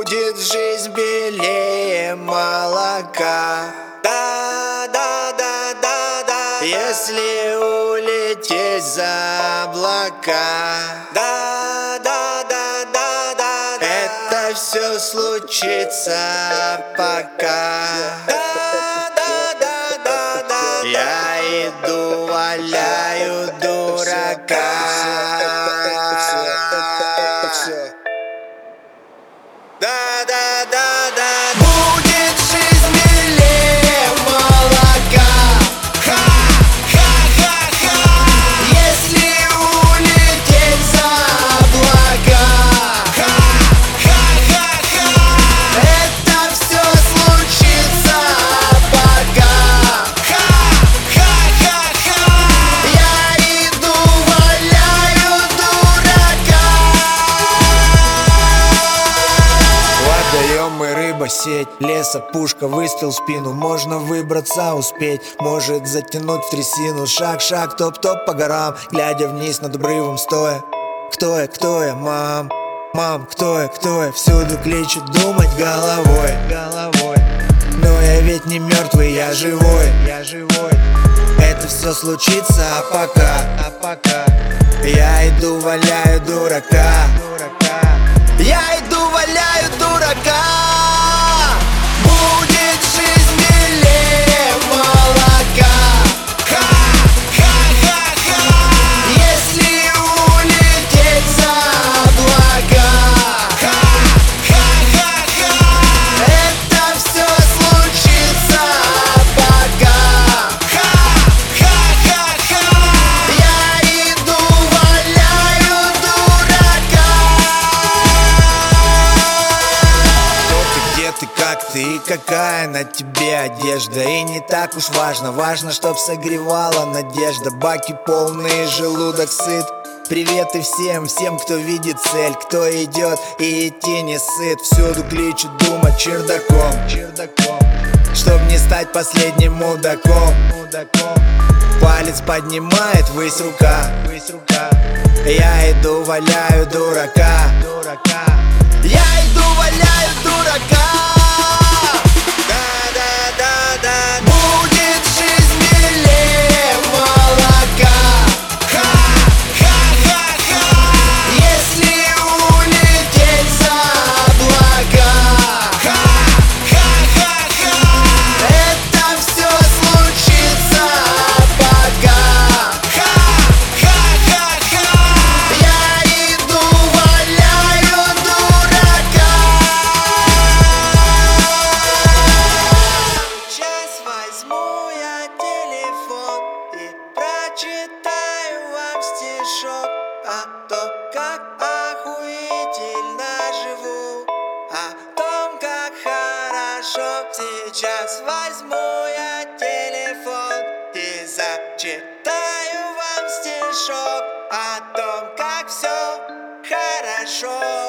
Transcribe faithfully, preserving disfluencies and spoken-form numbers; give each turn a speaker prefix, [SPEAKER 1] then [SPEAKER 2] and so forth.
[SPEAKER 1] Будет жизнь белее молока. Да, да, да, да, да. Если улететь за облака. Да, да, да, да, да, да. Это все случится пока. Да, да, да, да, да. Я иду, валяю дурака. Да, да, да, да. Будет жизнь милее молока. Ха-ха-ха-ха. Если улететь за облака. Ха-ха-ха-ха. Это все случится пока. Ха-ха-ха-ха. Я иду, валяю дурака. Водоем и рыба сеть, леса пушка, выстрел в спину. Можно выбраться, успеть, может затянуть в трясину. Шаг, шаг, топ-топ по горам, глядя вниз над обрывом стоя. Кто я, кто я, мам? Мам, кто я, кто я? Всюду кличут думать головой, головой. Но я ведь не мертвый, я живой, я живой. Это все случится, а пока, а пока я иду, валяю дурака, дурака. Я иду, валяю дурака. Будет жизнь милее молока. Ха-ха-ха-ха. Если улететь за облака. Ха-ха-ха-ха. Это все случится пока. Ха-ха-ха-ха. Я иду, валяю дурака. Кто ты, где ты, как ты и какая на тебе одежда. И не так уж важно, важно, чтоб согревала надежда. Баки полные, желудок сыт. Приветы всем, всем, кто видит цель, кто идет и идти не сыт. Всюду кличут думать чердаком, чердаком. Чтоб не стать последним мудаком, мудаком. Палец поднимает, высь рука, высь рука. Я иду, валяю дурака, дурака. Я иду, валяю дурака. Да, да, да, да. Будет жизнь милее молока. Ха-ха-ха-ха. Если улететь за облака. Ха-ха-ха-ха. Это все случится пока. Ха-ха-ха-ха. Я иду, валяю дурака. Сейчас возьму я телефон и прочитаю вам стишок о том, как охуительно живу, о том, как хорошо. Сейчас возьму я телефон и зачитаю вам стишок о том, как все хорошо.